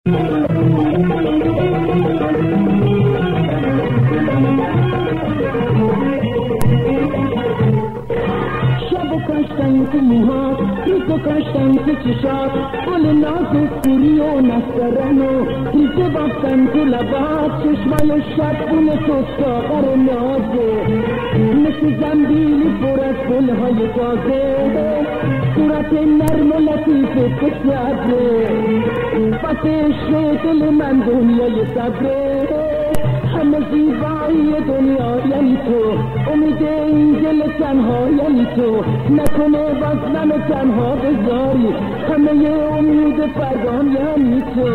کاشتن تو موهات، ریزو کاشتن تو چشات، گل ناز و سوری و نسترن و ریزه بافتن تو لبات، چشمای شبون تو ساغر نازه، مثل زنبیلی پر از گلهای تازه، صورت نرم و لطیف مثل ابره، بس عشق دل من دنیای صبره، همه زیبایی دنیا یعنی تو، امید این دل تنها یعنی تو، نکنه باز منو تنها بذاری، همه امید فردا یعنی تو.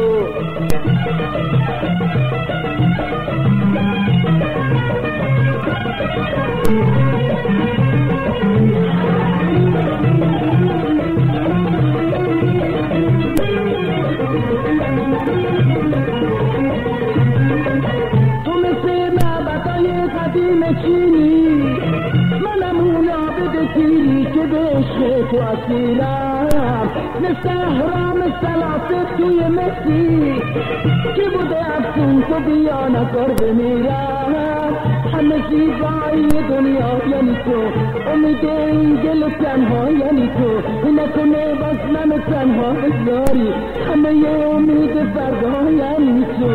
چینی منم اون عابد تیری که به عشق تو اسیرم، مثل احرام سلاسه توی مسی که بوده افسون تو بیا نظر بمیرم، همه زیبایی دنیا یعنی تو، امید این دل تنها یعنی تو، نکنه باز منو تنها بذاری، همه امید فردا یعنی تو.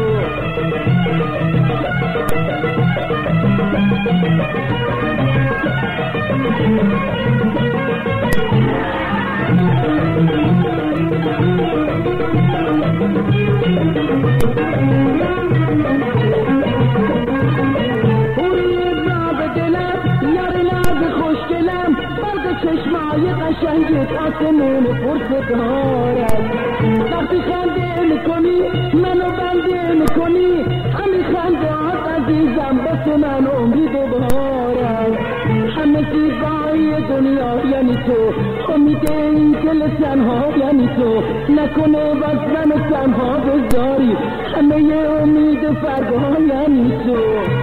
چشمای قشنگت آسمون پرستارت، وقتی خنده میکنی منو بنده میکنی، همین خنده هات عزیزم بس من امید بهارت، همه زیبایی دنیا یعنی تو، امید این دل تنها یعنی تو، نکنه باز منو تنها بذاری، همه امید فردا یعنی تو.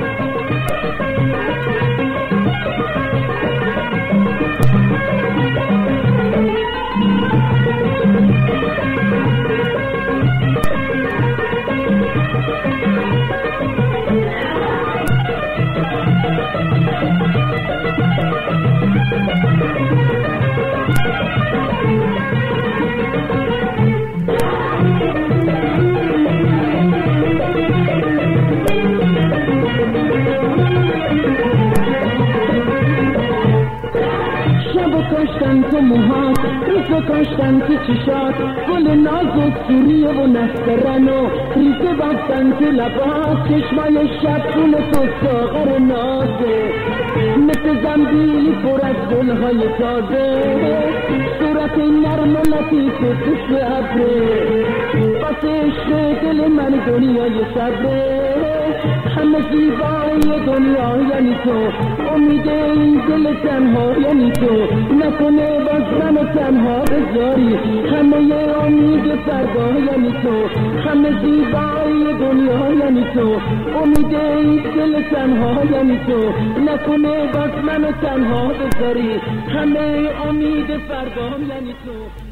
کاشتن تو موهات، ریزه کاشتن تو چشات، گل نازک سوریه و نسترن و ریزه بافتن تو لبات، چشمای شبون تو ساغر نازه، مثل زنبیلی پر از گلهای تازه، صورت نرم و لطیف مثل ابره، بس عشق دل من دنیای صبره، همه زیبایی دنیا یعنی تو، امید این دل تنها یعنی تو، نکنه باز منو تنها بذاری، همه امید فردا یعنی تو، همه زیبایی دنیا یعنی تو، امید این دل تنها یعنی تو، نکنه باز منو تنها بذاری، همه امید فردا یعنی تو.